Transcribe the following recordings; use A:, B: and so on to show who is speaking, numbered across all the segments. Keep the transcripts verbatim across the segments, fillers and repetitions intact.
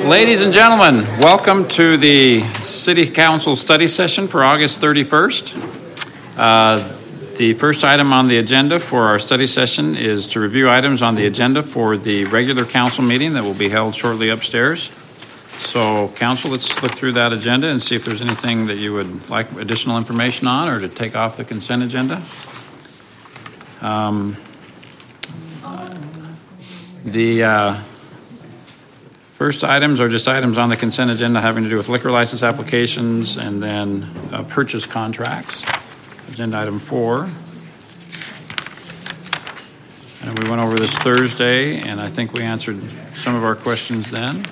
A: Ladies and gentlemen, welcome to the City Council study session for August thirty-first. Uh, the first item on the agenda for our study session is to review items on the agenda for the regular council meeting that will be held shortly upstairs. So, council, let's look through that agenda and see if there's anything that you would like additional information on or to take off the consent agenda. Um, the uh, first items are just items on the consent agenda having to do with liquor license applications and then uh, purchase contracts. Agenda item four. And we went over this Thursday, and I think we answered some of our questions then.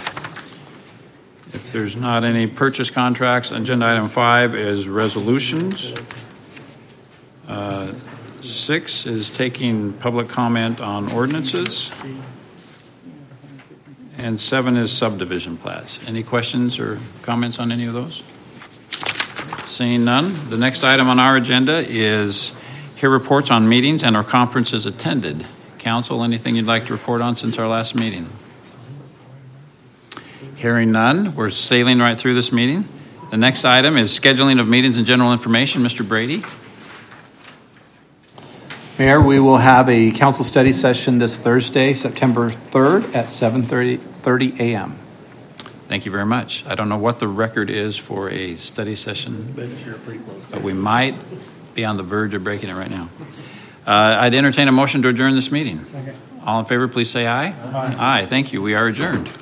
A: If there's not any purchase contracts, agenda item five is resolutions. Uh, six is taking public comment on ordinances. And seven is subdivision plats. Any questions or comments on any of those? Seeing none, the next item on our agenda is hear reports on meetings and or conferences attended. Council, anything you'd like to report on since our last meeting? Hearing none, we're sailing right through this meeting. The next item is scheduling of meetings and general information. Mister Brady.
B: Mayor, we will have a council study session this Thursday, September third at seven thirty a.m.
A: Thank you very much. I don't know what the record is for a study session, but we might be on the verge of breaking it right now. Uh, I'd entertain a motion to adjourn this meeting. Second. All in favor, please say aye. Aye. Aye. Thank you. We are adjourned.